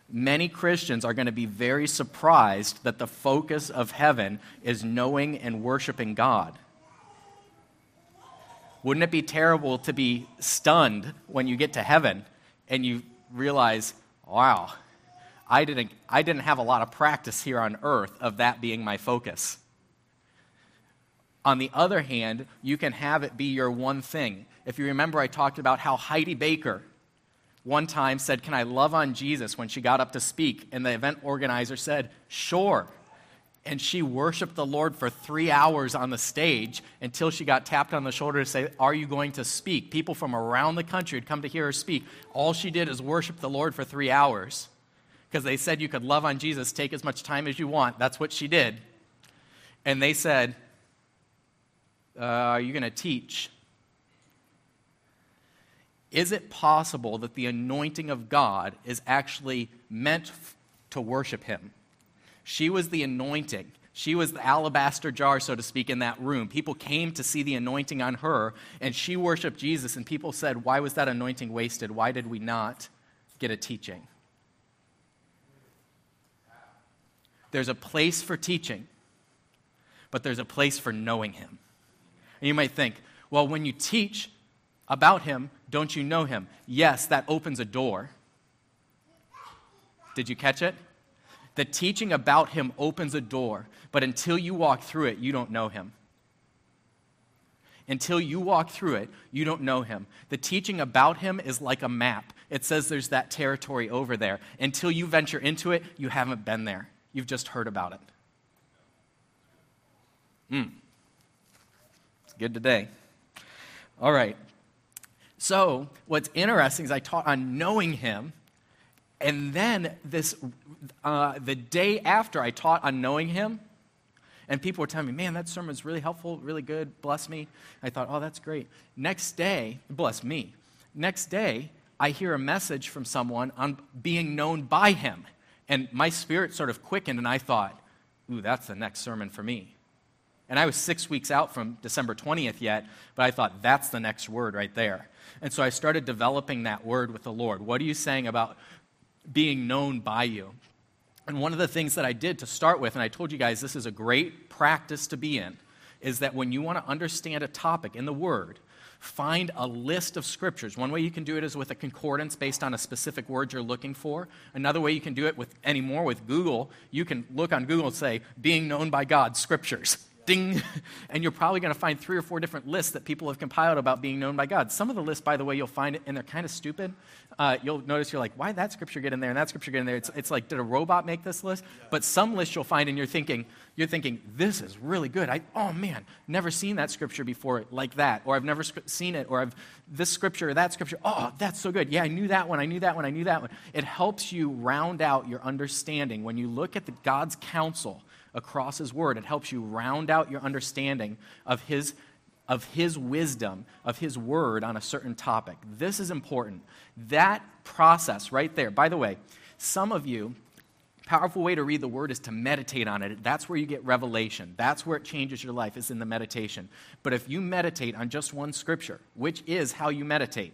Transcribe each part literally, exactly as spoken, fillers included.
many Christians are going to be very surprised that the focus of heaven is knowing and worshiping God. Wouldn't it be terrible to be stunned when you get to heaven and you realize, wow, I didn't, I didn't have a lot of practice here on earth of that being my focus. On the other hand, you can have it be your one thing. If you remember, I talked about how Heidi Baker one time said, "Can I love on Jesus?" when she got up to speak, and the event organizer said, "Sure." And she worshiped the Lord for three hours on the stage until she got tapped on the shoulder to say, "Are you going to speak?" People from around the country had come to hear her speak. All she did is worship the Lord for three hours because they said you could love on Jesus, take as much time as you want. That's what she did. And they said, uh, "Are you going to teach?" Is it possible that the anointing of God is actually meant f- to worship him? She was the anointing. She was the alabaster jar, so to speak, in that room. People came to see the anointing on her, and she worshiped Jesus, and people said, "Why was that anointing wasted? Why did we not get a teaching?" There's a place for teaching, but there's a place for knowing him. And you might think, well, when you teach about him, don't you know him? Yes, that opens a door. Did you catch it? The teaching about him opens a door, but until you walk through it, you don't know him. Until you walk through it, you don't know him. The teaching about him is like a map. It says there's that territory over there. Until you venture into it, you haven't been there. You've just heard about it. Hmm. It's good today. All right. So what's interesting is I taught on knowing him, and then this, uh, the day after I taught on knowing him, and people were telling me, "Man, that sermon's really helpful, really good, bless me." I thought, "Oh, that's great." Next day, bless me. Next day, I hear a message from someone on being known by him, and my spirit sort of quickened, and I thought, "Ooh, that's the next sermon for me." And I was six weeks out from December twentieth yet, but I thought, that's the next word right there. And so I started developing that word with the Lord. What are you saying about being known by you? And one of the things that I did to start with, and I told you guys this is a great practice to be in, is that when you want to understand a topic in the Word, find a list of scriptures. One way you can do it is with a concordance based on a specific word you're looking for. Another way you can do it with anymore with Google, you can look on Google and say, "Being known by God, scriptures." Ding. And you're probably going to find three or four different lists that people have compiled about being known by God. Some of the lists, by the way, you'll find it, and they're kind of stupid. Uh, you'll notice you're like, why did that scripture get in there and that scripture get in there? It's, it's like, did a robot make this list? Yeah. But some lists you'll find, and you're thinking, you're thinking, this is really good. I, oh man, never seen that scripture before like that, or I've never sc- seen it, or I've this scripture or that scripture. Oh, that's so good. Yeah, I knew that one. I knew that one. I knew that one. It helps you round out your understanding when you look at the God's counsel across his word. It helps you round out your understanding of his of his wisdom, of his word on a certain topic. This is important. That process right there. By the way, some of you, powerful way to read the word is to meditate on it. That's where you get revelation. That's where it changes your life, is in the meditation. But if you meditate on just one scripture, which is how you meditate,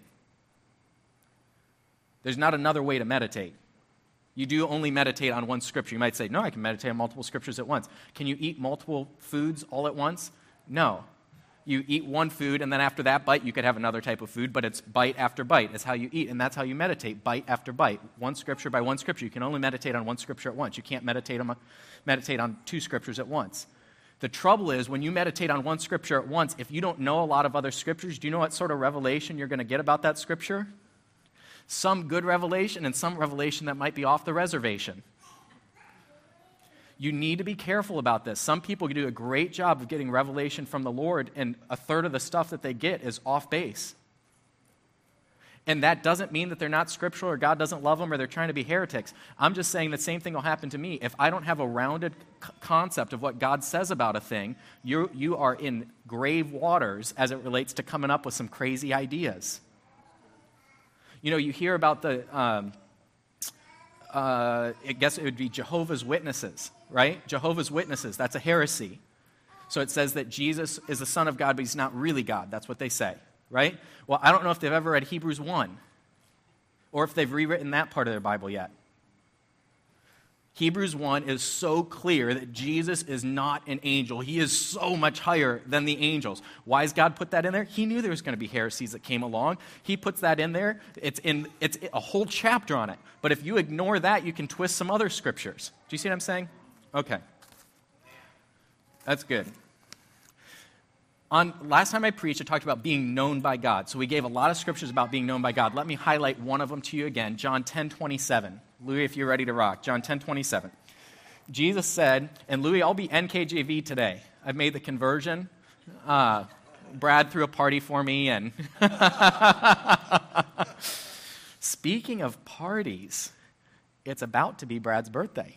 there's not another way to meditate. You do only meditate on one scripture. You might say, no, I can meditate on multiple scriptures at once. Can you eat multiple foods all at once? No. You eat one food, and then after that bite, you could have another type of food, but it's bite after bite. It's how you eat, and that's how you meditate, bite after bite. One scripture by one scripture. You can only meditate on one scripture at once. You can't meditate on, meditate on two scriptures at once. The trouble is, when you meditate on one scripture at once, if you don't know a lot of other scriptures, do you know what sort of revelation you're going to get about that scripture? Some good revelation and some revelation that might be off the reservation. You need to be careful about this. Some people do a great job of getting revelation from the Lord, and a third of the stuff that they get is off base. And that doesn't mean that they're not scriptural or God doesn't love them or they're trying to be heretics. I'm just saying the same thing will happen to me. If I don't have a rounded c- concept of what God says about a thing, you you are in grave waters as it relates to coming up with some crazy ideas. You know, you hear about the, um, uh, I guess it would be Jehovah's Witnesses, right? Jehovah's Witnesses, that's a heresy. So it says that Jesus is the Son of God, but he's not really God. That's what they say, right? Well, I don't know if they've ever read Hebrews one, or if they've rewritten that part of their Bible yet. Hebrews one is so clear that Jesus is not an angel. He is so much higher than the angels. Why does God put that in there? He knew there was going to be heresies that came along. He puts that in there. It's in it's a whole chapter on it. But if you ignore that, you can twist some other scriptures. Do you see what I'm saying? Okay. That's good. On last time I preached, I talked about being known by God. So we gave a lot of scriptures about being known by God. Let me highlight one of them to you again. John ten twenty-seven. Louis, if you're ready to rock. John ten twenty-seven. Jesus said, and Louis, I'll be N K J V today. I've made the conversion. Uh, Brad threw a party for me. And speaking of parties, it's about to be Brad's birthday.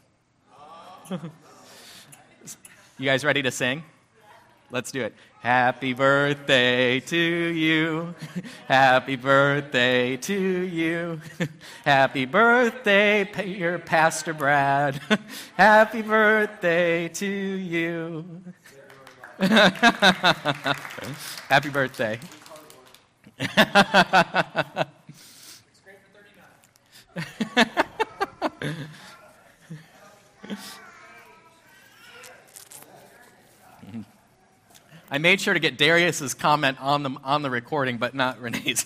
You guys ready to sing? Let's do it. Happy birthday to you. Happy birthday to you. Happy birthday, dear Pastor Brad. Happy birthday to you. Happy birthday. It's great for thirty-nine. I made sure to get Darius's comment on the, on the recording, but not Renee's.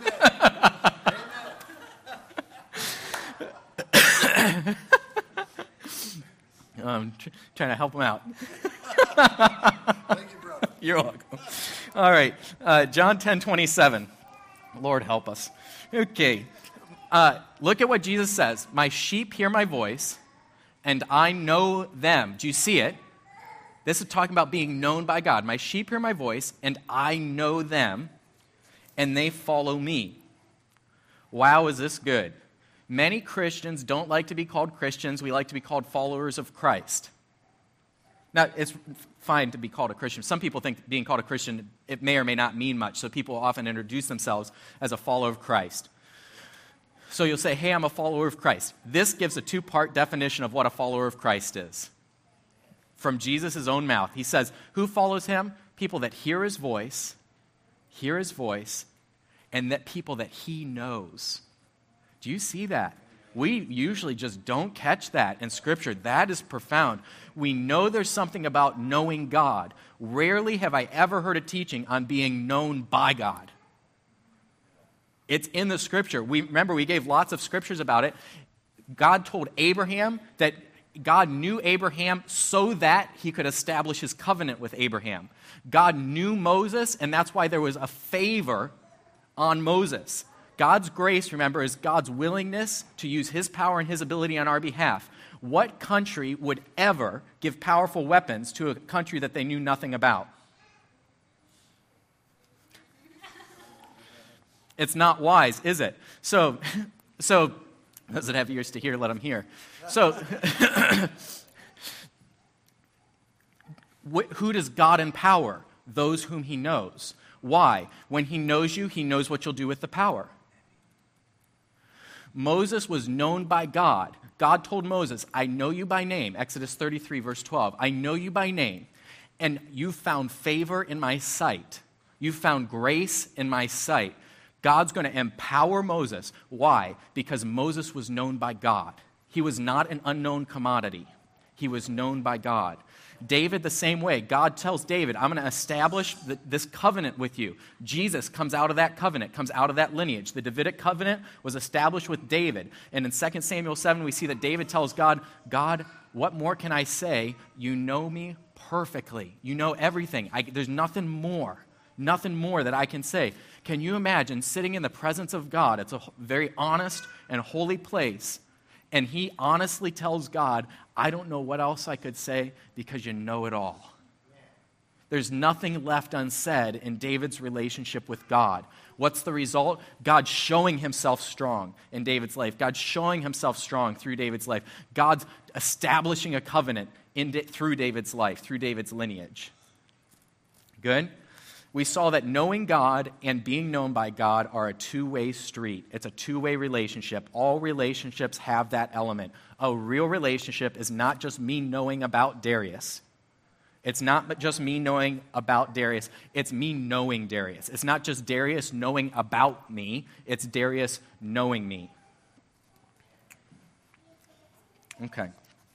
I'm tr- trying to help him out. Thank you, brother. You're welcome. All right, uh, John ten twenty-seven. Lord help us. Okay, uh, look at what Jesus says. My sheep hear my voice, and I know them. Do you see it? This is talking about being known by God. My sheep hear my voice, and I know them, and they follow me. Wow, is this good? Many Christians don't like to be called Christians. We like to be called followers of Christ. Now, it's fine to be called a Christian. Some people think being called a Christian, it may or may not mean much, so people often introduce themselves as a follower of Christ. So you'll say, hey, I'm a follower of Christ. This gives a two-part definition of what a follower of Christ is. From Jesus' own mouth. He says, who follows him? People that hear his voice, hear his voice, and that people that he knows. Do you see that? We usually just don't catch that in Scripture. That is profound. We know there's something about knowing God. Rarely have I ever heard a teaching on being known by God. It's in the Scripture. We remember we gave lots of scriptures about it. God told Abraham that God knew Abraham so that he could establish his covenant with Abraham. God knew Moses, and that's why there was a favor on Moses. God's grace, remember, is God's willingness to use his power and his ability on our behalf. What country would ever give powerful weapons to a country that they knew nothing about? It's not wise, is it? So, so those that have ears to hear, let them hear. So, who does God empower? Those whom he knows. Why? When he knows you, he knows what you'll do with the power. Moses was known by God. God told Moses, I know you by name. Exodus thirty-three, verse twelve. I know you by name, and you found favor in my sight. You found grace in my sight. God's going to empower Moses. Why? Because Moses was known by God. He was not an unknown commodity. He was known by God. David, the same way. God tells David, I'm going to establish the, this covenant with you. Jesus comes out of that covenant, comes out of that lineage. The Davidic covenant was established with David. And in Second Samuel seven, we see that David tells God, God, what more can I say? You know me perfectly. You know everything. I, there's nothing more, nothing more that I can say. Can you imagine sitting in the presence of God? It's a very honest and holy place. And he honestly tells God, I don't know what else I could say because you know it all. There's nothing left unsaid in David's relationship with God. What's the result? God showing himself strong in David's life. God showing himself strong through David's life. God's establishing a covenant in, through David's life, through David's lineage. Good? We saw that knowing God and being known by God are a two-way street. It's a two-way relationship. All relationships have that element. A real relationship is not just me knowing about Darius. It's not just me knowing about Darius. It's me knowing Darius. It's not just Darius knowing about me. It's Darius knowing me. Okay.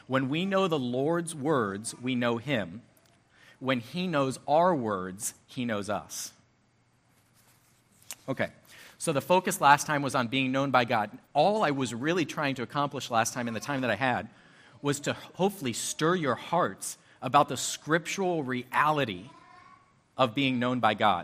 When we know the Lord's words, we know him. When he knows our words, he knows us. Okay, so the focus last time was on being known by God. All I was really trying to accomplish last time in the time that I had was to hopefully stir your hearts about the scriptural reality of being known by God.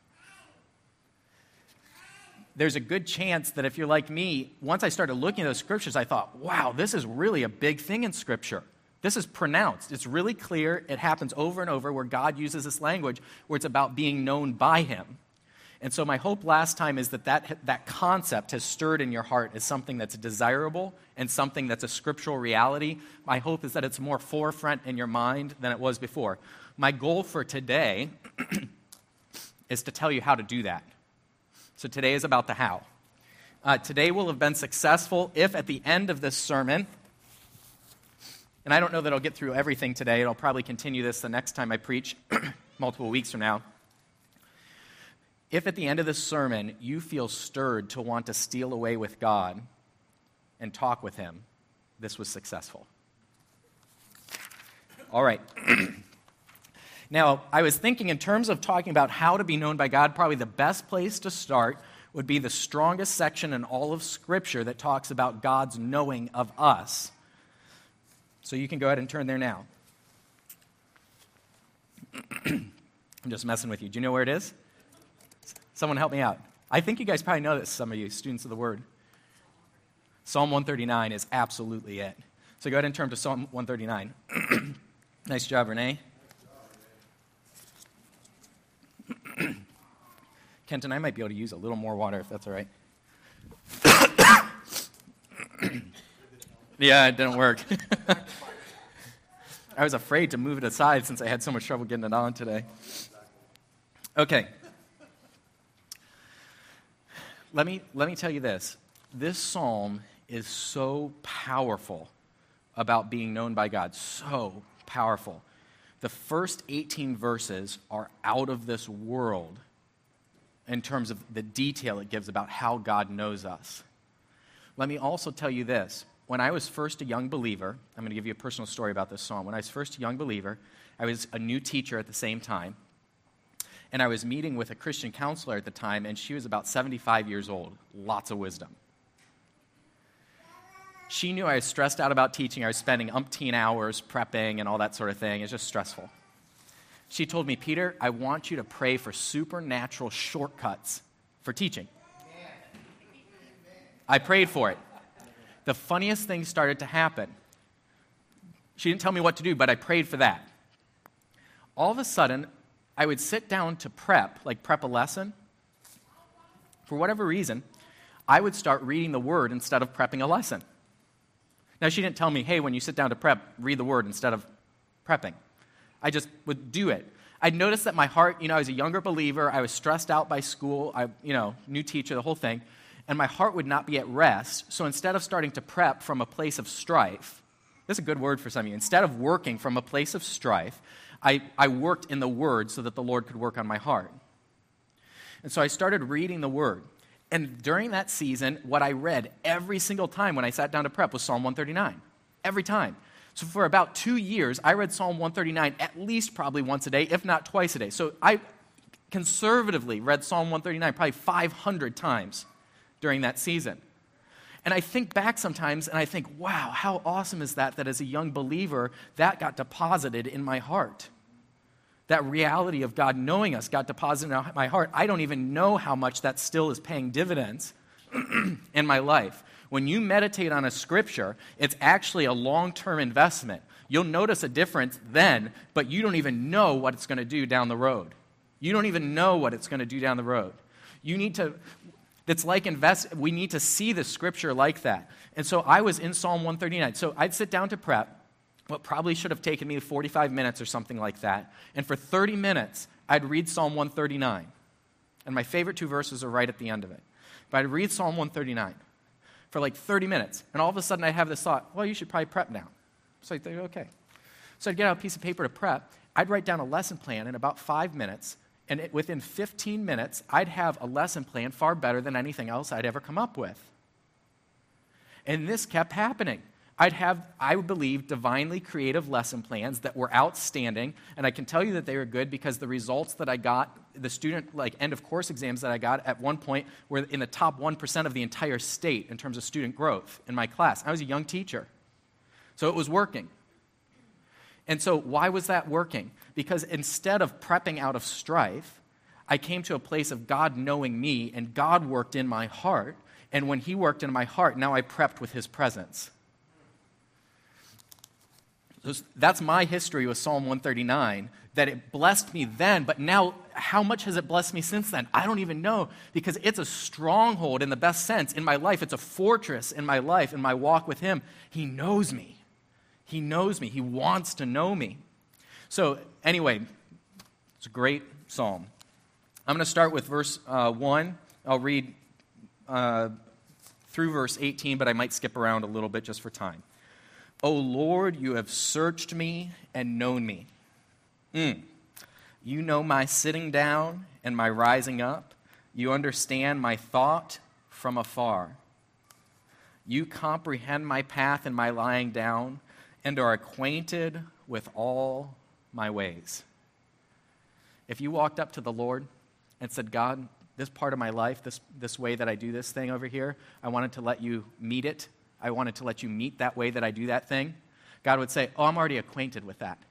There's a good chance that if you're like me, once I started looking at those scriptures, I thought, wow, this is really a big thing in Scripture. This is pronounced. It's really clear. It happens over and over where God uses this language where it's about being known by him. And so my hope last time is that that, that concept has stirred in your heart as something that's desirable and something that's a scriptural reality. My hope is that it's more forefront in your mind than it was before. My goal for today is to tell you how to do that. So today is about the how. Uh, today will have been successful if at the end of this sermon, and I don't know that I'll get through everything today, I'll probably continue this the next time I preach, multiple weeks from now. If at the end of this sermon you feel stirred to want to steal away with God and talk with him, this was successful. All right. Now, I was thinking in terms of talking about how to be known by God, probably the best place to start would be the strongest section in all of Scripture that talks about God's knowing of us. So you can go ahead and turn there now. I'm just messing with you. Do you know where it is? Someone help me out. I think you guys probably know this, some of you students of the Word. Psalm one thirty-nine is absolutely it. So go ahead and turn to Psalm one thirty-nine. Nice job, Renee. Kenton, I might be able to use a little more water if that's all right. Yeah, it didn't work. I was afraid to move it aside since I had so much trouble getting it on today. Okay. Let me, let me tell you this. This psalm is so powerful about being known by God. So powerful. The first eighteen verses are out of this world in terms of the detail it gives about how God knows us. Let me also tell you this. When I was first a young believer, I'm going to give you a personal story about this psalm. When I was first a young believer, I was a new teacher at the same time, and I was meeting with a Christian counselor at the time, and she was about seventy-five years old. Lots of wisdom. She knew I was stressed out about teaching. I was spending umpteen hours prepping and all that sort of thing. It's just stressful. She told me, Peter, I want you to pray for supernatural shortcuts for teaching. I prayed for it. The funniest thing started to happen. She didn't tell me what to do, but I prayed for that. All of a sudden, I would sit down to prep, like prep a lesson. For whatever reason, I would start reading the Word instead of prepping a lesson. Now, she didn't tell me, hey, when you sit down to prep, read the Word instead of prepping. I just would do it. I'd noticed that my heart, you know, I was a younger believer. I was stressed out by school. I, you know, new teacher, the whole thing. And my heart would not be at rest. So instead of starting to prep from a place of strife, this is a good word for some of you. Instead of working from a place of strife, I, I worked in the Word so that the Lord could work on my heart. And so I started reading the Word. And during that season, what I read every single time when I sat down to prep was Psalm one thirty-nine. Every time. So for about two years, I read Psalm one thirty-nine at least probably once a day, if not twice a day. So I conservatively read Psalm one thirty-nine probably five hundred times during that season. And I think back sometimes and I think, wow, how awesome is that, that as a young believer, that got deposited in my heart. That reality of God knowing us got deposited in my heart. I don't even know how much that still is paying dividends in my life. When you meditate on a scripture, it's actually a long-term investment. You'll notice a difference then, but you don't even know what it's going to do down the road. You don't even know what it's going to do down the road. You need to, it's like invest, we need to see the scripture like that. And so I was in Psalm one thirty-nine. So I'd sit down to prep, what probably should have taken me forty-five minutes or something like that. And for thirty minutes, I'd read Psalm one thirty-nine. And my favorite two verses are right at the end of it. But I'd read Psalm one thirty-nine for like thirty minutes. And all of a sudden, I have this thought, well, you should probably prep now. So I think, okay. So I'd get out a piece of paper to prep. I'd write down a lesson plan in about five minutes. And it, within fifteen minutes, I'd have a lesson plan far better than anything else I'd ever come up with. And this kept happening. I'd have, I believe, divinely creative lesson plans that were outstanding, and I can tell you that they were good because the results that I got, the student, like, end-of-course exams that I got at one point were in the top one percent of the entire state in terms of student growth in my class. I was a young teacher, so it was working. And so why was that working? Because instead of prepping out of strife, I came to a place of God knowing me, and God worked in my heart, and when he worked in my heart, now I prepped with his presence. That's my history with Psalm one thirty-nine, that it blessed me then, but now how much has it blessed me since then? I don't even know, because it's a stronghold in the best sense in my life. It's a fortress in my life, in my walk with him. He knows me. He knows me. He wants to know me. So anyway, it's a great psalm. I'm going to start with verse uh, one. I'll read uh, through verse eighteen, but I might skip around a little bit just for time. O Lord, you have searched me and known me. Mm. You know my sitting down and my rising up. You understand my thought from afar. You comprehend my path and my lying down and are acquainted with all my ways. If you walked up to the Lord and said, God, this part of my life, this, this way that I do this thing over here, I wanted to let you meet it. I wanted to let you meet that way that I do that thing. God would say, oh, I'm already acquainted with that.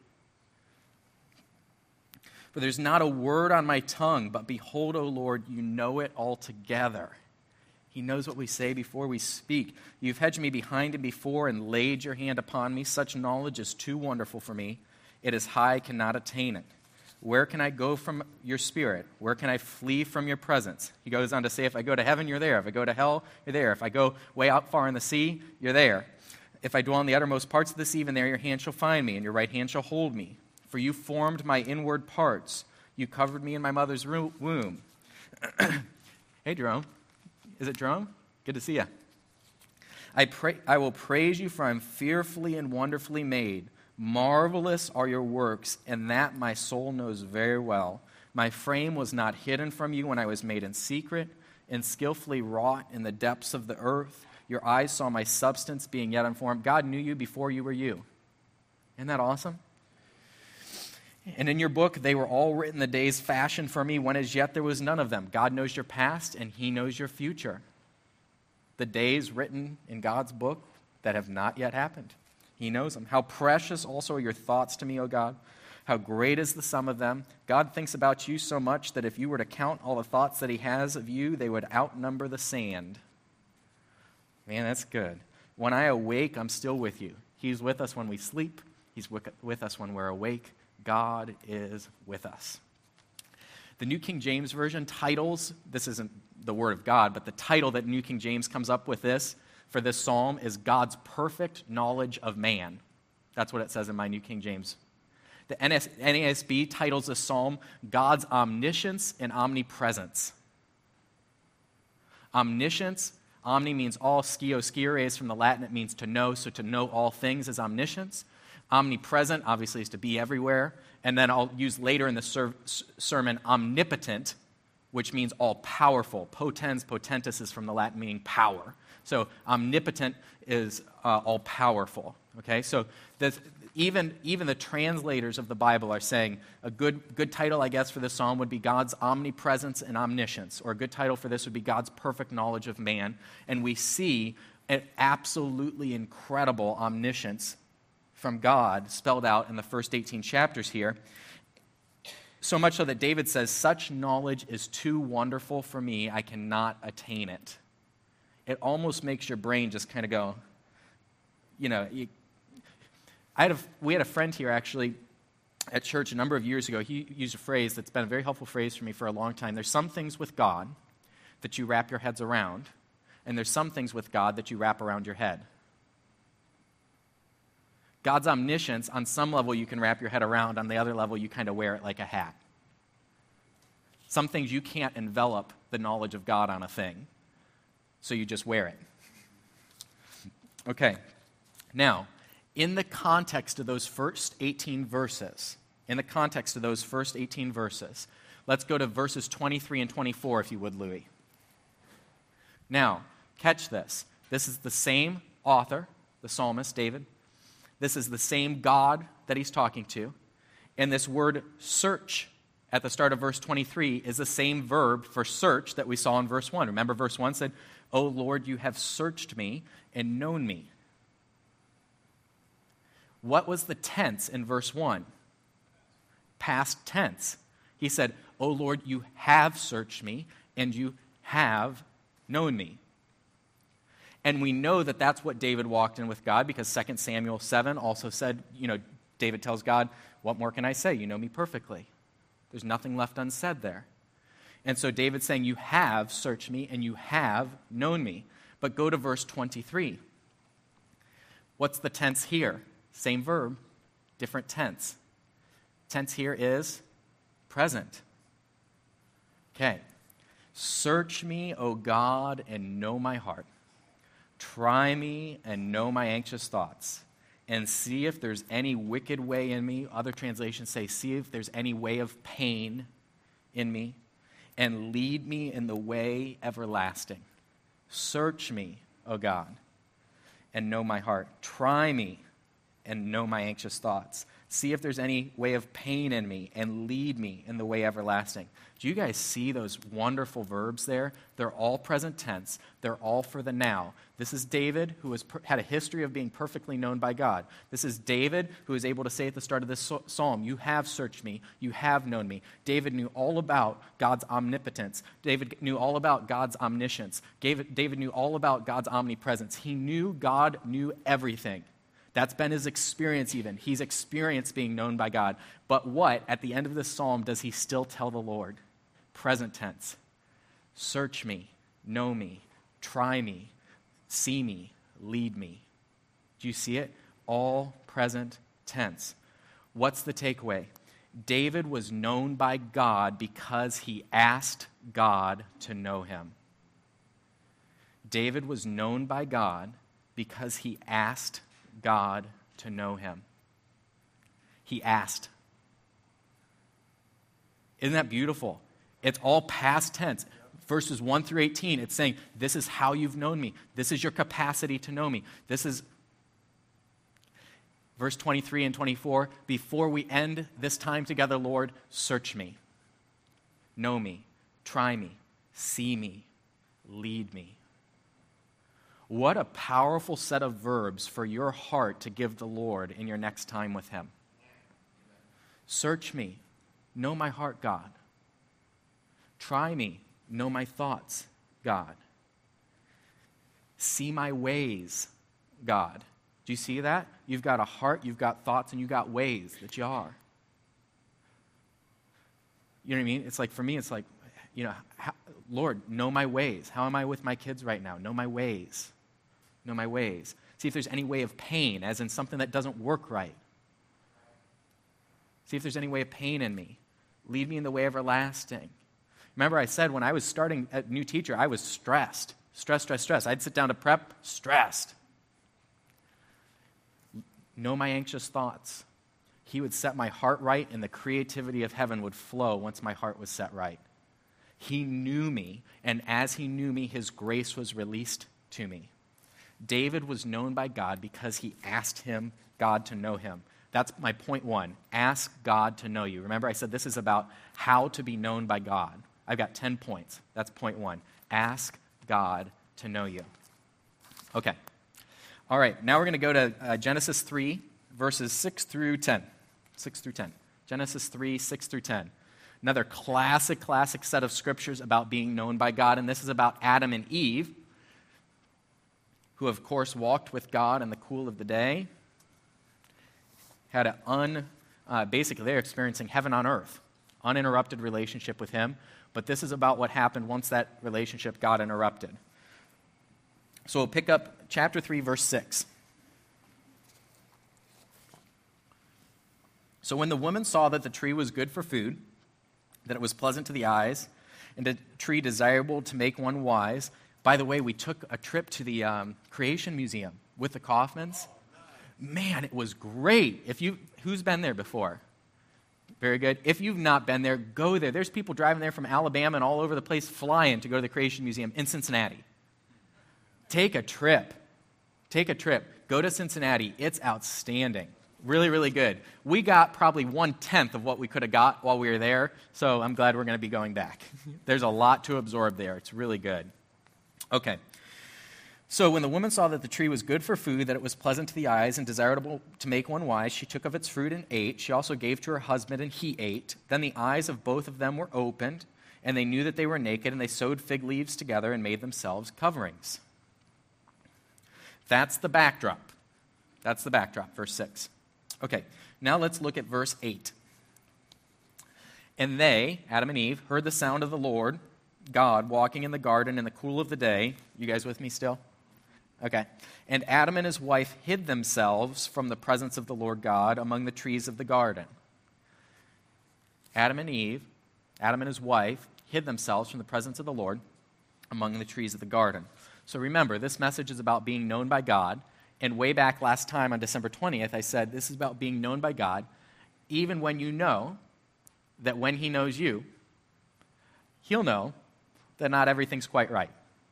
For there's not a word on my tongue, but behold, O Lord, you know it altogether. He knows what we say before we speak. You've hedged me behind and before and laid your hand upon me. Such knowledge is too wonderful for me. It is high, I cannot attain it. Where can I go from your spirit? Where can I flee from your presence? He goes on to say, if I go to heaven, you're there. If I go to hell, you're there. If I go way out far in the sea, you're there. If I dwell in the uttermost parts of the sea, even there your hand shall find me, and your right hand shall hold me. For you formed my inward parts. You covered me in my mother's womb. Hey, Jerome. Is it Jerome? Good to see you. I pray, I will praise you, for I am fearfully and wonderfully made. Marvelous are your works, and that my soul knows very well. My frame was not hidden from you when I was made in secret and skillfully wrought in the depths of the earth. Your eyes saw my substance being yet unformed. God knew you before you were you. Isn't that awesome? And in your book, they were all written the days fashioned for me, when as yet there was none of them. God knows your past, and he knows your future. The days written in God's book that have not yet happened. He knows them. How precious also are your thoughts to me, O God. How great is the sum of them. God thinks about you so much that if you were to count all the thoughts that he has of you, they would outnumber the sand. Man, that's good. When I awake, I'm still with you. He's with us when we sleep. He's with us when we're awake. God is with us. The New King James Version titles, this isn't the Word of God, but the title that New King James comes up with this, for this psalm, is God's perfect knowledge of man. That's what it says in my New King James. The N A S B titles this psalm God's omniscience and omnipresence. Omniscience, omni means all, skio, skiere is from the Latin, it means to know, so to know all things is omniscience. Omnipresent, obviously, is to be everywhere. And then I'll use later in the ser- sermon omnipotent, which means all-powerful. Potens, potentis is from the Latin meaning power. So omnipotent is uh, all-powerful. Okay, so this, even, even the translators of the Bible are saying a good, good title, I guess, for this psalm would be God's omnipresence and omniscience, or a good title for this would be God's perfect knowledge of man. And we see an absolutely incredible omniscience from God spelled out in the first eighteen chapters here. So much so that David says, such knowledge is too wonderful for me, I cannot attain it. It almost makes your brain just kind of go, you know, you, I had a, we had a friend here actually at church a number of years ago. He used a phrase that's been a very helpful phrase for me for a long time. There's some things with God that you wrap your heads around, and there's some things with God that you wrap around your head. God's omniscience, on some level you can wrap your head around, on the other level you kind of wear it like a hat. Some things you can't envelop the knowledge of God on a thing, so you just wear it. Okay, now, in the context of those first eighteen verses, in the context of those first eighteen verses, let's go to verses twenty-three and twenty-four, if you would, Louis. Now, catch this. This is the same author, the psalmist, David. This is the same God that he's talking to. And this word search at the start of verse twenty-three is the same verb for search that we saw in verse one. Remember, verse one said, "O Lord, you have searched me and known me." What was the tense in verse one? Past tense. He said, "O Lord, you have searched me and you have known me." And we know that that's what David walked in with God, because Second Samuel seven also said, you know, David tells God, "What more can I say? You know me perfectly." There's nothing left unsaid there. And so David's saying, "You have searched me and you have known me." But go to verse twenty-three. What's the tense here? Same verb, different tense. Tense here is present. Okay. "Search me, O God, and know my heart. Try me and know my anxious thoughts, and see if there's any wicked way in me." Other translations say, "See if there's any way of pain in me, and lead me in the way everlasting." Search me, O God, and know my heart. Try me and know my anxious thoughts. See if there's any way of pain in me, and lead me in the way everlasting. Do you guys see those wonderful verbs there? They're all present tense. They're all for the now. This is David, who has had a history of being perfectly known by God. This is David, who is able to say at the start of this psalm, "You have searched me, you have known me." David knew all about God's omnipotence. David knew all about God's omniscience. David, David knew all about God's omnipresence. He knew God knew everything. That's been his experience even. He's experienced being known by God. But what, at the end of this psalm, does he still tell the Lord? Present tense. "Search me, know me, try me, see me, lead me." Do you see it? All present tense. What's the takeaway? David was known by God because he asked God to know him. David was known by God because he asked God to know him. He asked. Isn't that beautiful? It's all past tense. Verses one through eighteen, it's saying, this is how you've known me. This is your capacity to know me. This is, verse twenty-three and twenty-four, "Before we end this time together, Lord, search me, know me, try me, see me, lead me." What a powerful set of verbs for your heart to give the Lord in your next time with him. Search me, know my heart, God. Try me, know my thoughts, God. See my ways, God. Do you see that? You've got a heart, you've got thoughts, and you've got ways that you are. You know what I mean? It's like, for me, it's like, you know, how, Lord, know my ways. How am I with my kids right now? Know my ways. Know my ways. See if there's any way of pain, as in something that doesn't work right. See if there's any way of pain in me. Lead me in the way everlasting. Remember, I said when I was starting a new teacher, I was stressed. Stress, stress, stress. I'd sit down to prep, stressed. Know my anxious thoughts. He would set my heart right, and the creativity of heaven would flow once my heart was set right. He knew me, and as he knew me, his grace was released to me. David was known by God because he asked him, God, to know him. That's my point one. Ask God to know you. Remember, I said this is about how to be known by God. I've got ten points. That's point one. Ask God to know you. Okay. All right, now we're going to go to uh, Genesis three, verses six through ten. six through ten. Genesis three, six through ten. Another classic, classic set of scriptures about being known by God, and this is about Adam and Eve, who, of course, walked with God in the cool of the day, had an un, uh, basically, they're experiencing heaven on earth, uninterrupted relationship with him, but this is about what happened once that relationship got interrupted. So we'll pick up chapter three, verse six. "So when the woman saw that the tree was good for food, that it was pleasant to the eyes, and a tree desirable to make one wise." By the way, we took a trip to the um, Creation Museum with the Kaufmans. Man, it was great. If you, who's been there before? Very good. If you've not been there, go there. There's people driving there from Alabama and all over the place flying to go to the Creation Museum in Cincinnati. Take a trip. Take a trip. Go to Cincinnati. It's outstanding. Really, really good. We got probably one-tenth of what we could have got while we were there, so I'm glad we're going to be going back. There's a lot to absorb there. It's really good. Okay. So when the woman saw that the tree was good for food, that it was pleasant to the eyes and desirable to make one wise, she took of its fruit and ate. She also gave to her husband, and he ate. Then the eyes of both of them were opened, and they knew that they were naked, and they sewed fig leaves together and made themselves coverings. That's the backdrop. That's the backdrop, verse six. Okay, now let's look at verse eight. And they, Adam and Eve, heard the sound of the Lord God walking in the garden in the cool of the day. You guys with me still? Okay. And Adam and his wife hid themselves from the presence of the Lord God among the trees of the garden. Adam and Eve, Adam and his wife, hid themselves from the presence of the Lord among the trees of the garden. So remember, this message is about being known by God. And way back last time on December twentieth, I said this is about being known by God, even when you know that when he knows you, he'll know that not everything's quite right.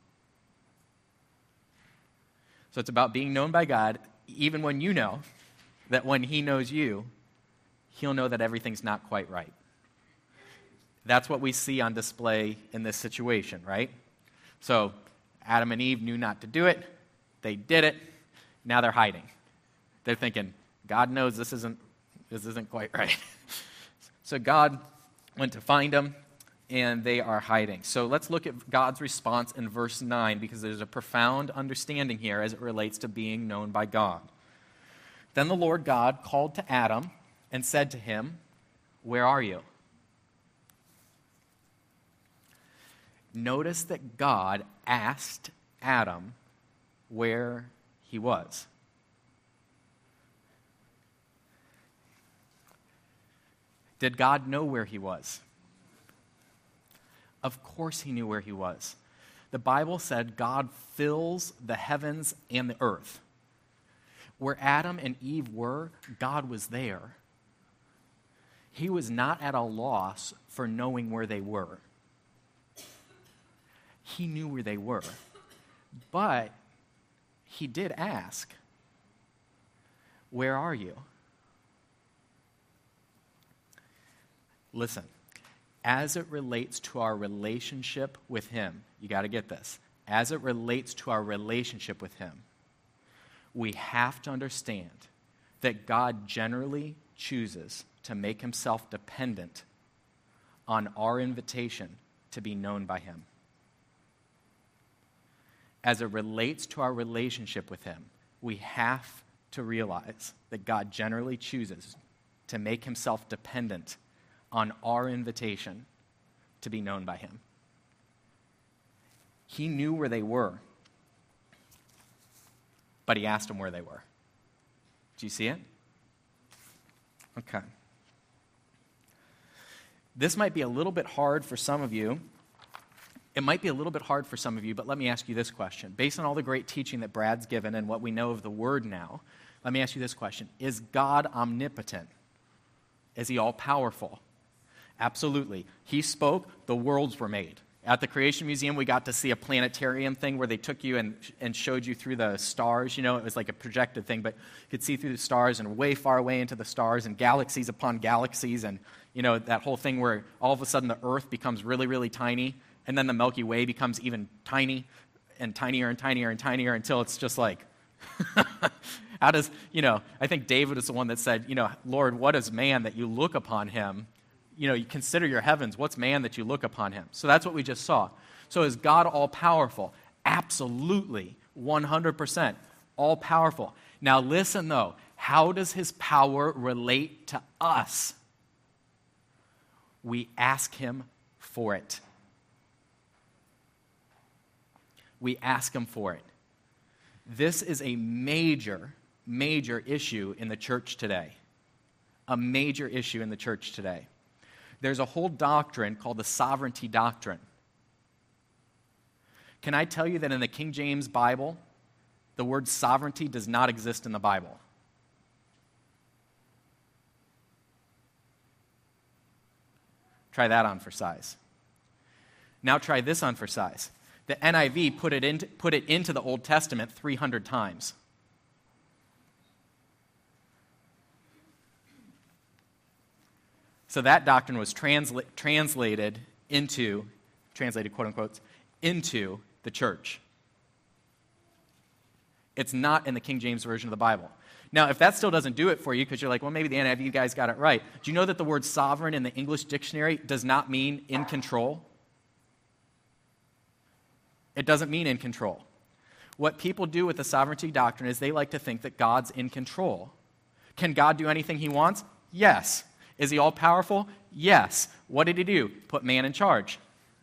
So it's about being known by God, even when you know that when he knows you, he'll know that everything's not quite right. That's what we see on display in this situation, right? So Adam and Eve knew not to do it. They did it. Now they're hiding. They're thinking, God knows this isn't, this isn't quite right. So God went to find them, and they are hiding. So let's look at God's response in verse nine, because there's a profound understanding here as it relates to being known by God. Then the Lord God called to Adam and said to him, "Where are you?" Notice that God asked Adam where he was. Did God know where he was? Of course he knew where he was. The Bible said God fills the heavens and the earth. Where Adam and Eve were, God was there. He was not at a loss for knowing where they were. He knew where they were. But he did ask, "Where are you?" Listen, as it relates to our relationship with him, you got to get this. As it relates to our relationship with him, we have to understand that God generally chooses to make himself dependent on our invitation to be known by him. As it relates to our relationship with him, we have to realize that God generally chooses to make himself dependent on our invitation to be known by him. He knew where they were, but he asked them where they were. Do you see it? Okay. This might be a little bit hard for some of you. It might be a little bit hard for some of you, but let me ask you this question. Based on all the great teaching that Brad's given and what we know of the Word now, let me ask you this question. Is God omnipotent? Is he all-powerful? Absolutely. He spoke, the worlds were made. At the Creation Museum, we got to see a planetarium thing where they took you and, and showed you through the stars. You know, it was like a projected thing, but you could see through the stars and way far away into the stars and galaxies upon galaxies and, you know, that whole thing where all of a sudden the Earth becomes really, really tiny, and then the Milky Way becomes even tiny and tinier and tinier and tinier until it's just like, how does, you know, I think David is the one that said, you know, Lord, what is man that you look upon him? You know, you consider your heavens. What's man that you look upon him? So that's what we just saw. So is God all-powerful? Absolutely, one hundred percent all-powerful. Now listen, though. How does his power relate to us? We ask him for it. We ask him for it. This is a major, major issue in the church today. A major issue in the church today. There's a whole doctrine called the sovereignty doctrine. Can I tell you that in the King James Bible, the word sovereignty does not exist in the Bible? Try that on for size. Now try this on for size. The N I V put it into, put it into the Old Testament three hundred times. So that doctrine was transla- translated into, translated quote unquote, into the church. It's not in the King James Version of the Bible. Now, if that still doesn't do it for you, because you're like, well, maybe the N I V guys got it right, do you know that the word sovereign in the English dictionary does not mean in control? It doesn't mean in control. What people do with the sovereignty doctrine is they like to think that God's in control. Can God do anything he wants? Yes. Is he all-powerful? Yes. What did he do? Put man in charge.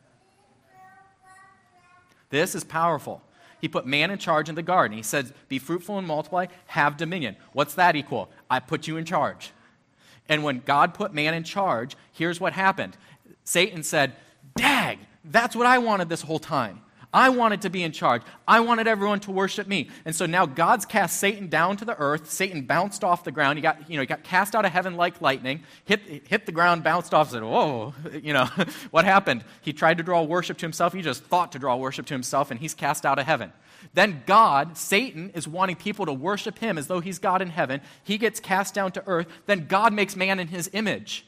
This is powerful. He put man in charge in the garden. He said, be fruitful and multiply, have dominion. What's that equal? I put you in charge. And when God put man in charge, here's what happened. Satan said, dag, that's what I wanted this whole time. I wanted to be in charge. I wanted everyone to worship me. And so now God's cast Satan down to the earth. Satan bounced off the ground. He got, you know, he got cast out of heaven like lightning, hit, hit the ground, bounced off, said, whoa, you know, what happened? He tried to draw worship to himself. He just thought to draw worship to himself, and he's cast out of heaven. Then God, Satan, is wanting people to worship him as though he's God in heaven. He gets cast down to earth. Then God makes man in his image.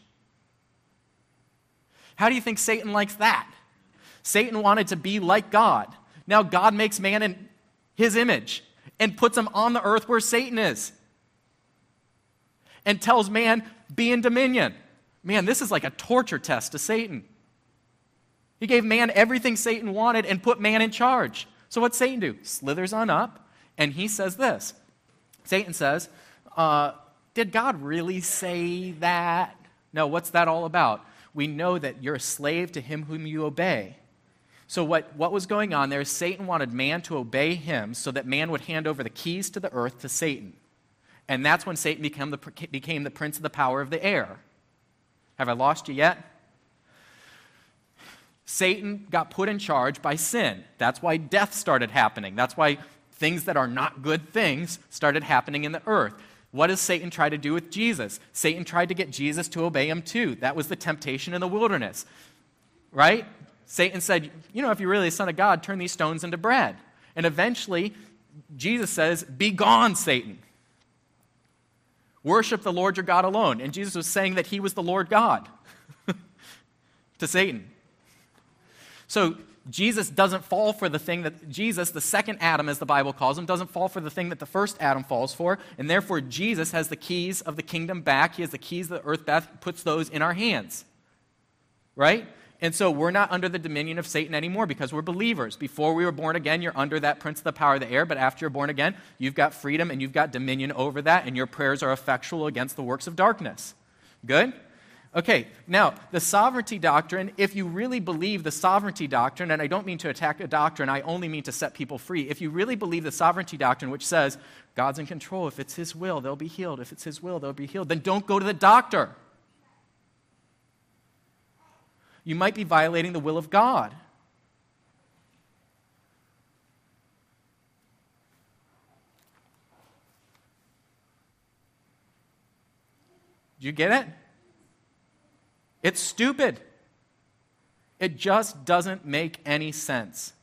How do you think Satan likes that? Satan wanted to be like God. Now God makes man in his image and puts him on the earth where Satan is. And tells man, be in dominion. Man, this is like a torture test to Satan. He gave man everything Satan wanted and put man in charge. So what's Satan do? Slithers on up, and he says this. Satan says, uh, did God really say that? No, what's that all about? We know that you're a slave to him whom you obey. So what, what was going on there is Satan wanted man to obey him so that man would hand over the keys to the earth to Satan. And that's when Satan became the, became the prince of the power of the air. Have I lost you yet? Satan got put in charge by sin. That's why death started happening. That's why things that are not good things started happening in the earth. What does Satan try to do with Jesus? Satan tried to get Jesus to obey him too. That was the temptation in the wilderness, right? Satan said, you know, if you're really the Son of God, turn these stones into bread. And eventually, Jesus says, be gone, Satan. Worship the Lord your God alone. And Jesus was saying that he was the Lord God to Satan. So Jesus doesn't fall for the thing that, Jesus, the second Adam as the Bible calls him, doesn't fall for the thing that the first Adam falls for. And therefore, Jesus has the keys of the kingdom back. He has the keys of the earth back, puts those in our hands. Right? And so we're not under the dominion of Satan anymore because we're believers. Before we were born again, you're under that prince of the power of the air, but after you're born again, you've got freedom and you've got dominion over that, and your prayers are effectual against the works of darkness. Good? Okay, now, the sovereignty doctrine, if you really believe the sovereignty doctrine, and I don't mean to attack a doctrine, I only mean to set people free. If you really believe the sovereignty doctrine, which says God's in control, if it's his will, they'll be healed. If it's his will, they'll be healed. Then don't go to the doctor. You might be violating the will of God. Do you get it? It's stupid. It just doesn't make any sense.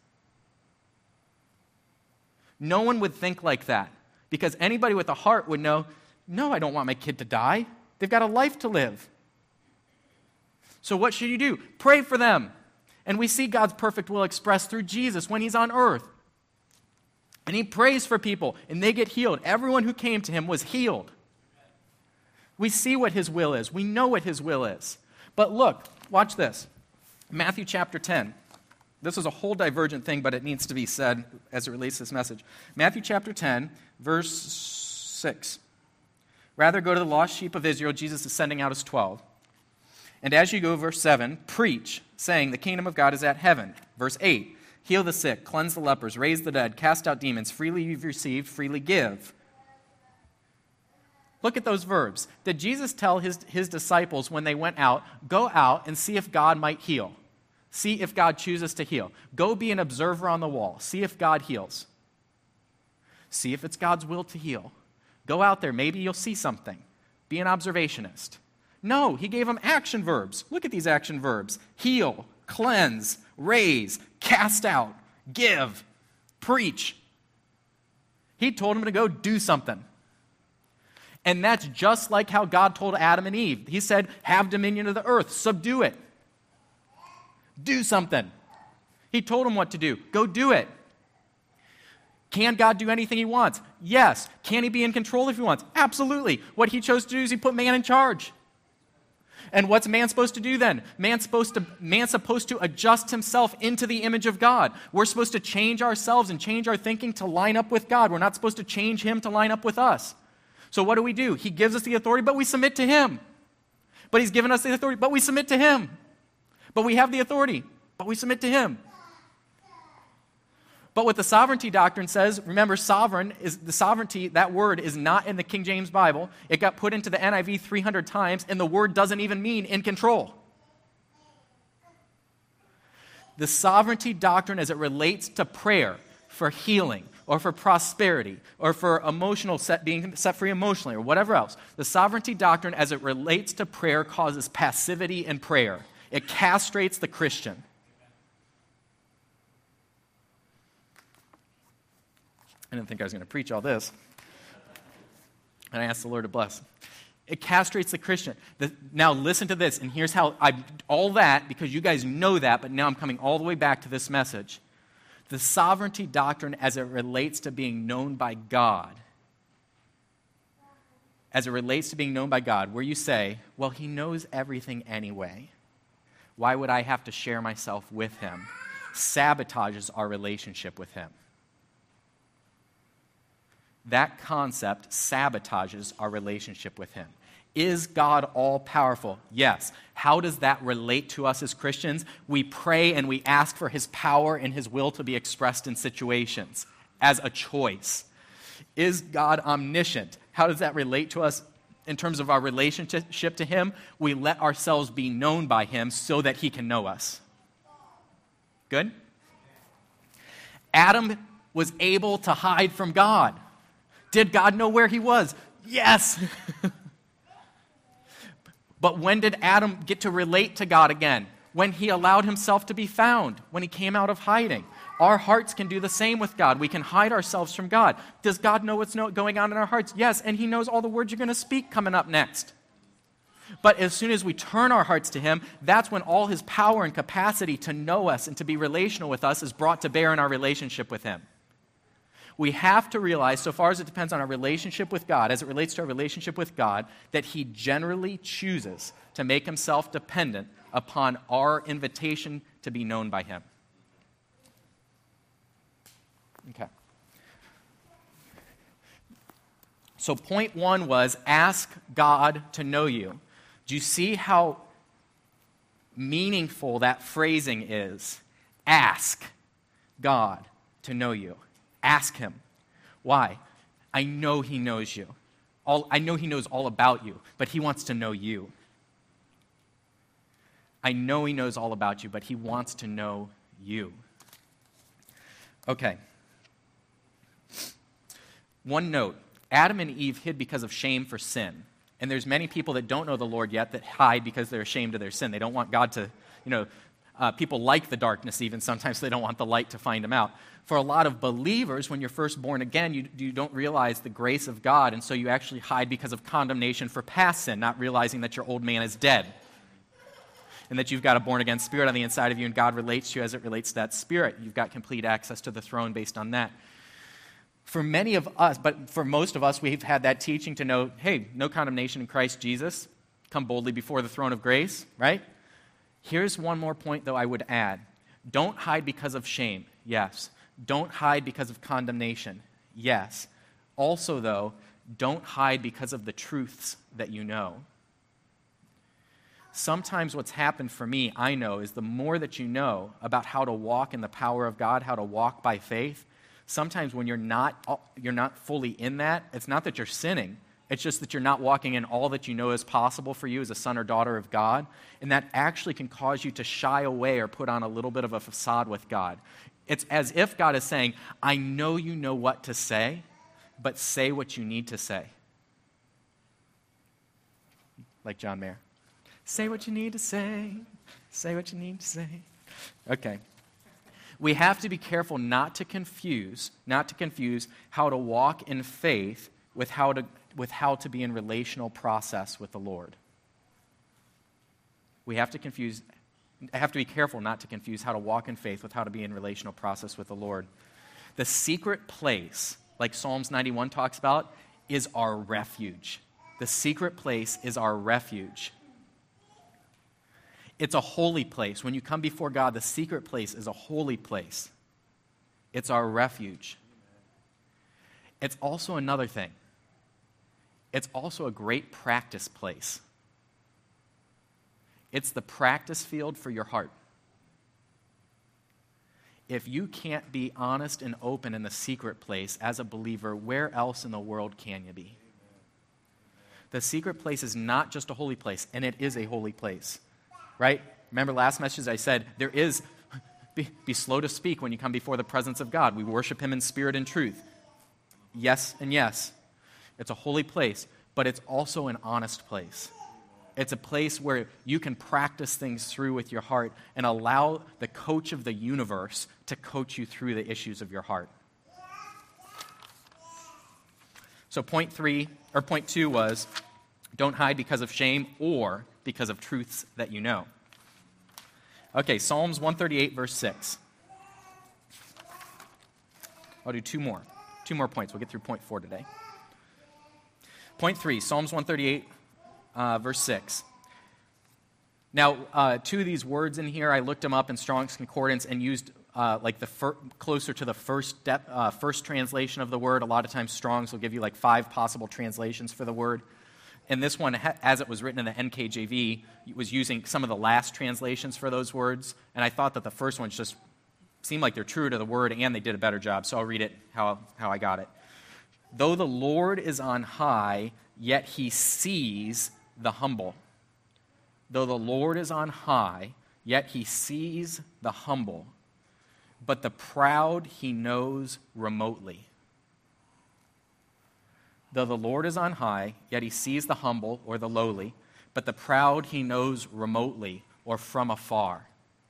No one would think like that because anybody with a heart would know, no, I don't want my kid to die. They've got a life to live. So what should you do? Pray for them. And we see God's perfect will expressed through Jesus when he's on earth. And he prays for people, and they get healed. Everyone who came to him was healed. We see what his will is. We know what his will is. But look, watch this. Matthew chapter ten. This is a whole divergent thing, but it needs to be said as it relates to this message. Matthew chapter ten, verse six. Rather go to the lost sheep of Israel. Jesus is sending out his twelve. And as you go, verse seven, preach, saying, the kingdom of God is at heaven. Verse eight, heal the sick, cleanse the lepers, raise the dead, cast out demons. Freely you've received, freely give. Look at those verbs. Did Jesus tell his, his disciples when they went out, go out and see if God might heal? See if God chooses to heal. Go be an observer on the wall. See if God heals. See if it's God's will to heal. Go out there. Maybe you'll see something. Be an observationist. No, he gave them action verbs. Look at these action verbs. Heal, cleanse, raise, cast out, give, preach. He told them to go do something. And that's just like how God told Adam and Eve. He said, have dominion of the earth, subdue it. Do something. He told them what to do. Go do it. Can God do anything he wants? Yes. Can he be in control if he wants? Absolutely. What he chose to do is he put man in charge. And what's man supposed to do then? Man's supposed to, man's supposed to adjust himself into the image of God. We're supposed to change ourselves and change our thinking to line up with God. We're not supposed to change him to line up with us. So what do we do? He gives us the authority, but we submit to him. But he's given us the authority, but we submit to him. But we have the authority, but we submit to him. But what the sovereignty doctrine says, remember, sovereign is the sovereignty, that word is not in the King James Bible. It got put into the N I V three hundred times, and the word doesn't even mean in control. The sovereignty doctrine as it relates to prayer for healing or for prosperity or for emotional set, being set free emotionally or whatever else, the sovereignty doctrine as it relates to prayer causes passivity in prayer. It castrates the Christian. I didn't think I was going to preach all this. And I asked the Lord to bless. It castrates the Christian. The, now listen to this, and here's how I, all that, because you guys know that, but now I'm coming all the way back to this message. The sovereignty doctrine as it relates to being known by God, as it relates to being known by God, where you say, well, he knows everything anyway. Why would I have to share myself with him? Sabotages our relationship with him. That concept sabotages our relationship with him. Is God all-powerful? Yes. How does that relate to us as Christians? We pray and we ask for his power and his will to be expressed in situations as a choice. Is God omniscient? How does that relate to us in terms of our relationship to him? We let ourselves be known by him so that he can know us. Good? Adam was able to hide from God. Did God know where he was? Yes. But when did Adam get to relate to God again? When he allowed himself to be found, when he came out of hiding. Our hearts can do the same with God. We can hide ourselves from God. Does God know what's going on in our hearts? Yes, and he knows all the words you're going to speak coming up next. But as soon as we turn our hearts to him, that's when all his power and capacity to know us and to be relational with us is brought to bear in our relationship with him. We have to realize, so far as it depends on our relationship with God, as it relates to our relationship with God, that he generally chooses to make himself dependent upon our invitation to be known by him. Okay. So point one was ask God to know you. Do you see how meaningful that phrasing is? Ask God to know you. Ask him. Why? I know he knows you. All, I know he knows all about you, but he wants to know you. I know he knows all about you, but he wants to know you. Okay. One note. Adam and Eve hid because of shame for sin. And there's many people that don't know the Lord yet that hide because they're ashamed of their sin. They don't want God to, you know, uh, people like the darkness even. Sometimes they don't want the light to find them out. For a lot of believers, when you're first born again, you, you don't realize the grace of God, and so you actually hide because of condemnation for past sin, not realizing that your old man is dead and that you've got a born-again spirit on the inside of you, and God relates to you as it relates to that spirit. You've got complete access to the throne based on that. For many of us, but for most of us, we've had that teaching to know, hey, no condemnation in Christ Jesus. Come boldly before the throne of grace, right? Here's one more point, though, I would add. Don't hide because of shame, yes. Don't hide because of condemnation, yes. Also, though, don't hide because of the truths that you know. Sometimes what's happened for me, I know, is the more that you know about how to walk in the power of God, how to walk by faith, sometimes when you're not, you're not fully in that, it's not that you're sinning. It's just that you're not walking in all that you know is possible for you as a son or daughter of God. And that actually can cause you to shy away or put on a little bit of a facade with God. It's as if God is saying, I know you know what to say, but say what you need to say. Like John Mayer. Say what you need to say. Say what you need to say. Okay. We have to be careful not to confuse, not to confuse how to walk in faith with how to, with how to be in relational process with the Lord. We have to confuse, I have to be careful not to confuse how to walk in faith with how to be in relational process with the Lord. The secret place, like Psalms ninety-one talks about, is our refuge. The secret place is our refuge. It's a holy place. When you come before God, the secret place is a holy place. It's our refuge. It's also another thing. It's also a great practice place. It's the practice field for your heart. If you can't be honest and open in the secret place as a believer, where else in the world can you be? The secret place is not just a holy place, and it is a holy place, right? Remember last message I said, there is, be, be slow to speak when you come before the presence of God. We worship him in spirit and truth. Yes and yes. It's a holy place, but it's also an honest place. It's a place where you can practice things through with your heart and allow the coach of the universe to coach you through the issues of your heart. So point three, or point two was, don't hide because of shame or because of truths that you know. Okay, Psalms one thirty-eight, verse six. I'll do two more. Two more points. We'll get through point four today. Point three, Psalms one thirty-eight, uh, verse six. Now, uh, two of these words in here, I looked them up in Strong's Concordance and used uh, like the fir- closer to the first de- uh, first translation of the word. A lot of times Strong's will give you like five possible translations for the word. And this one, as it was written in the N K J V, was using some of the last translations for those words. And I thought that the first ones just seemed like they're true to the word and they did a better job. So I'll read it how, how I got it. Though the Lord is on high, yet he sees the humble. Though the Lord is on high, yet he sees the humble. But the proud he knows remotely. Though the Lord is on high, yet he sees the humble or the lowly. But the proud he knows remotely or from afar.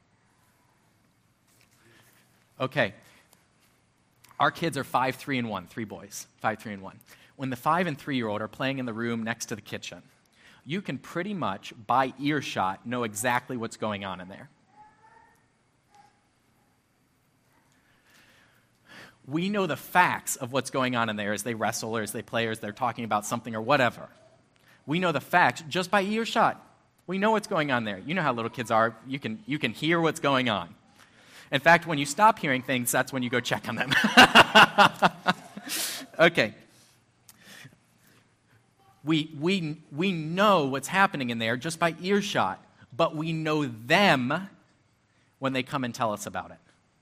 Okay. Our kids are five, three, and one. Three boys. Five, three, and one. When the five and three-year-old are playing in the room next to the kitchen, you can pretty much, by earshot, know exactly what's going on in there. We know the facts of what's going on in there as they wrestle or as they play or as they're talking about something or whatever. We know the facts just by earshot. We know what's going on there. You know how little kids are. You can, you can hear what's going on. In fact, when you stop hearing things, that's when you go check on them. Okay. We, we, we know what's happening in there just by earshot, but we know them when they come and tell us about it.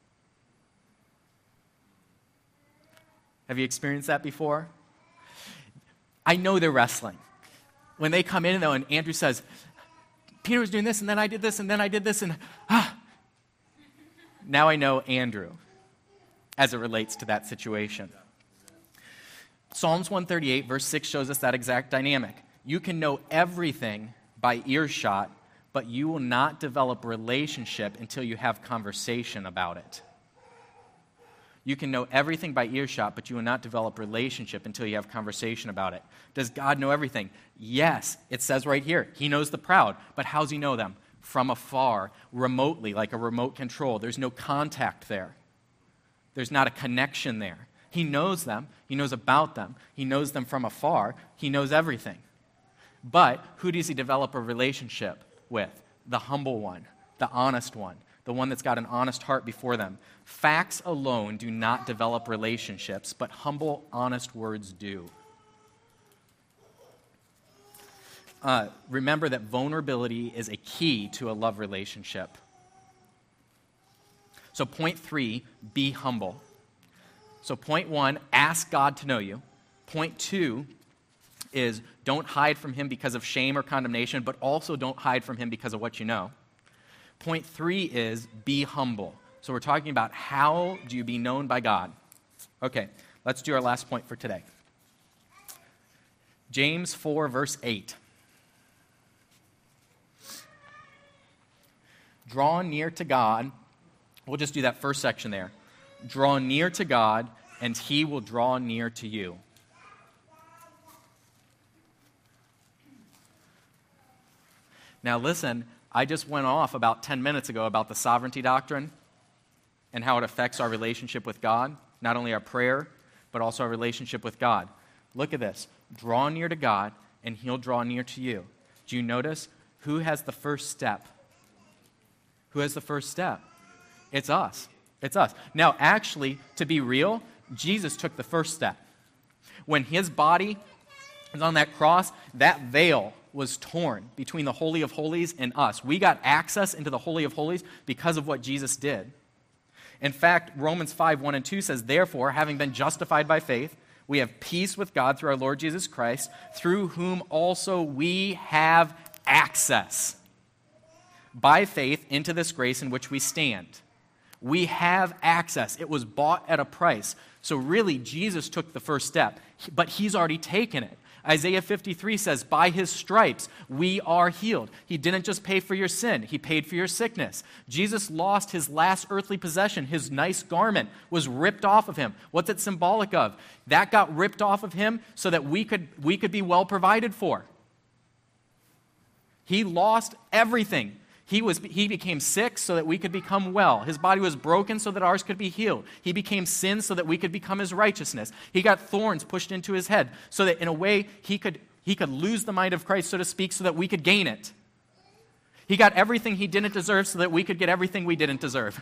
Have you experienced that before? I know they're wrestling. When they come in, though, and Andrew says, Peter was doing this, and then I did this, and then I did this, and ah. Now I know Andrew as it relates to that situation. Psalms one thirty-eight, verse six shows us that exact dynamic. You can know everything by earshot, but you will not develop relationship until you have conversation about it. You can know everything by earshot, but you will not develop relationship until you have conversation about it. Does God know everything? Yes. It says right here, he knows the proud. But how does he know them? From afar, remotely, like a remote control. There's no contact there. There's not a connection there. He knows them. He knows about them. He knows them from afar. He knows everything. But who does he develop a relationship with? The humble one, the honest one, the one that's got an honest heart before them. Facts alone do not develop relationships, but humble, honest words do. Uh, remember that vulnerability is a key to a love relationship. So point three, be humble. So point one, ask God to know you. Point two is don't hide from him because of shame or condemnation, but also don't hide from him because of what you know. Point three is be humble. So we're talking about how do you be known by God. Okay, let's do our last point for today. James four, verse eight. Draw near to God. We'll just do that first section there. Draw near to God, and he will draw near to you. Now listen, I just went off about ten minutes ago about the sovereignty doctrine and how it affects our relationship with God, not only our prayer, but also our relationship with God. Look at this. Draw near to God, and he'll draw near to you. Do you notice who has the first step? Who has the first step? It's us. It's us. Now, actually, to be real, Jesus took the first step. When his body was on that cross, that veil was torn between the Holy of Holies and us. We got access into the Holy of Holies because of what Jesus did. In fact, Romans five, one and two says, therefore, having been justified by faith, we have peace with God through our Lord Jesus Christ, through whom also we have access by faith into this grace in which we stand. We have access. It was bought at a price. So really, Jesus took the first step, but he's already taken it. Isaiah fifty-three says, by his stripes we are healed. He didn't just pay for your sin, he paid for your sickness. Jesus lost his last earthly possession. His nice garment was ripped off of him. What's it symbolic of? That got ripped off of him so that we could, we could be well provided for. He lost everything. He, was, he became sick so that we could become well. His body was broken so that ours could be healed. He became sin so that we could become his righteousness. He got thorns pushed into his head so that in a way he could, he could lose the mind of Christ, so to speak, so that we could gain it. He got everything he didn't deserve so that we could get everything we didn't deserve.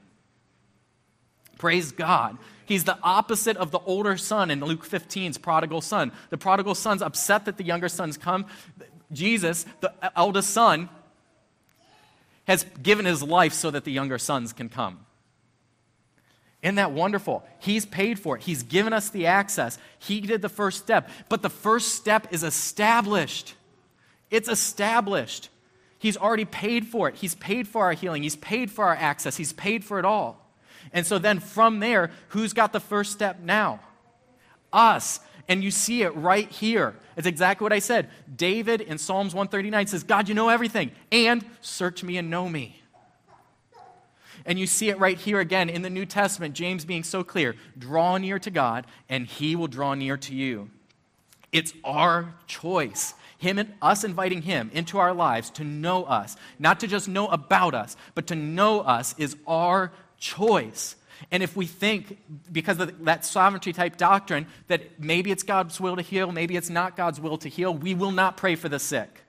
Praise God. He's the opposite of the older son in Luke fifteen's prodigal son. The prodigal son's upset that the younger son's come. Jesus, the eldest son, has given his life so that the younger sons can come. Isn't that wonderful? He's paid for it. He's given us the access. He did the first step. But the first step is established. It's established. He's already paid for it. He's paid for our healing. He's paid for our access. He's paid for it all. And so then from there, who's got the first step now? Us. And you see it right here. It's exactly what I said. David in Psalms one thirty-nine says, God, you know everything, and search me and know me. And you see it right here again in the New Testament, James being so clear. Draw near to God, and he will draw near to you. It's our choice. Him and us inviting him into our lives to know us, not to just know about us, but to know us is our choice. And if we think, because of that sovereignty type doctrine, that maybe it's God's will to heal, maybe it's not God's will to heal, we will not pray for the sick.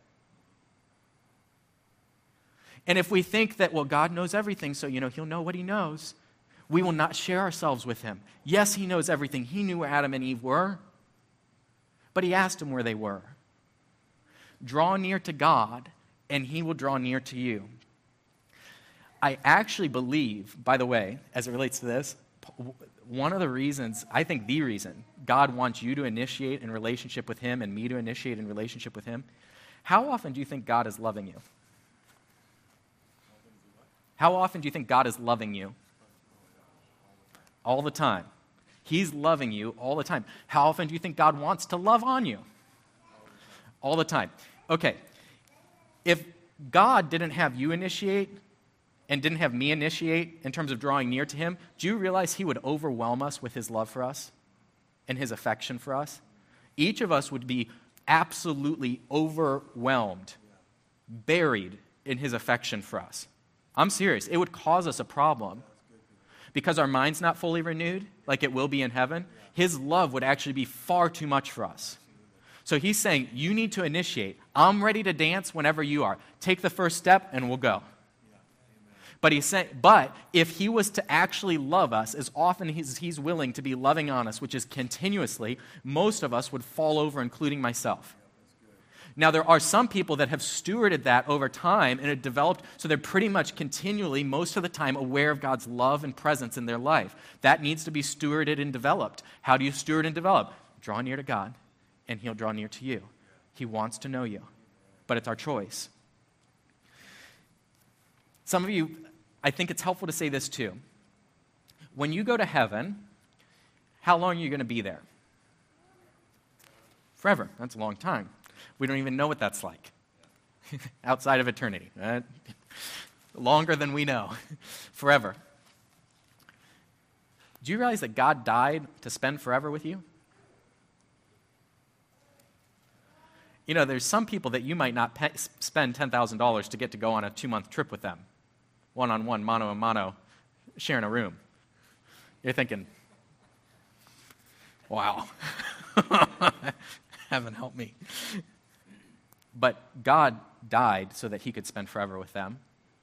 And if we think that, well, God knows everything, so, you know, he'll know what he knows, we will not share ourselves with him. Yes, he knows everything. He knew where Adam and Eve were, but he asked them where they were. Draw near to God, and he will draw near to you. I actually believe, by the way, as it relates to this, one of the reasons, I think the reason, God wants you to initiate in relationship with him and me to initiate in relationship with him, how often do you think God is loving you? How often do you think God is loving you? All the time. He's loving you all the time. How often do you think God wants to love on you? All the time. Okay, if God didn't have you initiate and didn't have me initiate in terms of drawing near to him, do you realize he would overwhelm us with his love for us and his affection for us? Each of us would be absolutely overwhelmed, buried in his affection for us. I'm serious. It would cause us a problem because our mind's not fully renewed like it will be in heaven. His love would actually be far too much for us. So he's saying, you need to initiate. I'm ready to dance whenever you are. Take the first step and we'll go. But he's saying, but if he was to actually love us as often as he's willing to be loving on us, which is continuously, most of us would fall over, including myself. Now, there are some people that have stewarded that over time and it developed, so they're pretty much continually, most of the time, aware of God's love and presence in their life. That needs to be stewarded and developed. How do you steward and develop? Draw near to God, and he'll draw near to you. He wants to know you, but it's our choice. Some of you, I think it's helpful to say this too. When you go to heaven, how long are you going to be there? Forever. That's a long time. We don't even know what that's like outside of eternity. Right? Longer than we know. Forever. Do you realize that God died to spend forever with you? You know, there's some people that you might not pay, spend ten thousand dollars to get to go on a two-month trip with them, one-on-one, mano a mano, sharing a room. You're thinking, wow, heaven help me. But God died so that he could spend forever with them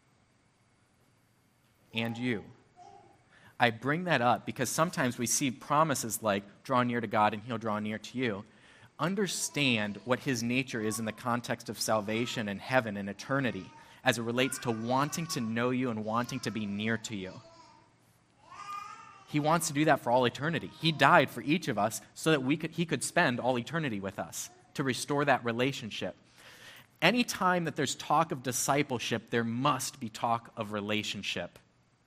and you. I bring that up because sometimes we see promises like, draw near to God and he'll draw near to you. Understand what his nature is in the context of salvation and heaven and eternity as it relates to wanting to know you and wanting to be near to you. He wants to do that for all eternity. He died for each of us so that we could, he could spend all eternity with us to restore that relationship. Anytime that there's talk of discipleship, there must be talk of relationship.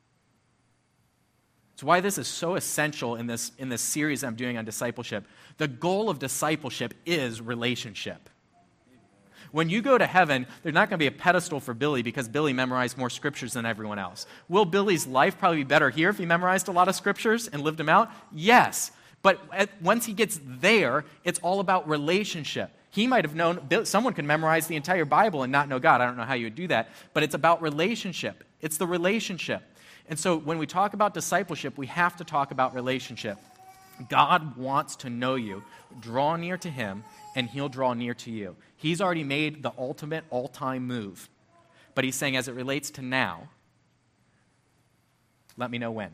It's why this is so essential in this, in this series I'm doing on discipleship. The goal of discipleship is relationship. When you go to heaven, there's not going to be a pedestal for Billy because Billy memorized more scriptures than everyone else. Will Billy's life probably be better here if he memorized a lot of scriptures and lived them out? Yes. But at, once he gets there, it's all about relationship. He might have known, someone could memorize the entire Bible and not know God. I don't know how you would do that, but it's about relationship. It's the relationship. And so when we talk about discipleship, we have to talk about relationship. God wants to know you. Draw near to him, and he'll draw near to you. He's already made the ultimate all-time move. But he's saying, as it relates to now, let me know when.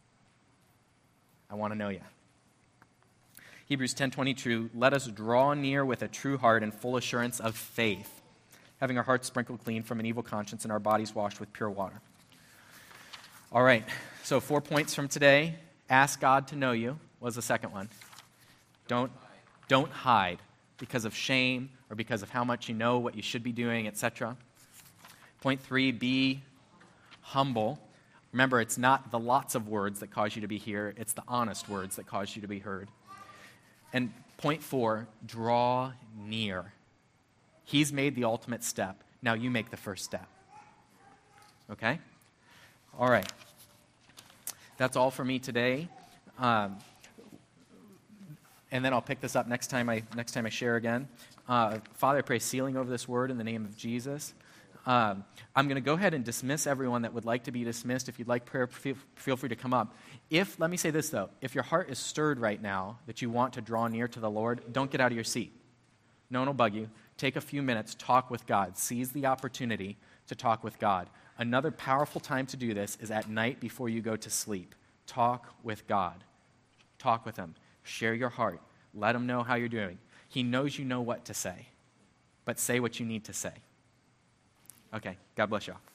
I want to know you. Hebrews ten twenty-two, let us draw near with a true heart and full assurance of faith, having our hearts sprinkled clean from an evil conscience and our bodies washed with pure water. All right, so four points from today. Ask God to know you was the second one. Don't, don't hide because of shame or because of how much you know what you should be doing, et cetera. Point three, be humble. Remember, it's not the lots of words that cause you to be here. It's the honest words that cause you to be heard. And point four, draw near. He's made the ultimate step. Now you make the first step. Okay? All right. That's all for me today. Um, and then I'll pick this up next time I next time I share again. Uh, Father, I pray sealing over this word in the name of Jesus. Um, I'm going to go ahead and dismiss everyone that would like to be dismissed. If you'd like prayer, feel, feel free to come up. If, let me say this though, if your heart is stirred right now that you want to draw near to the Lord, don't get out of your seat. No one will bug you. Take a few minutes, talk with God. Seize the opportunity to talk with God. Another powerful time to do this is at night before you go to sleep. Talk with God. Talk with him. Share your heart. Let him know how you're doing. He knows you know what to say, but say what you need to say. Okay, God bless y'all.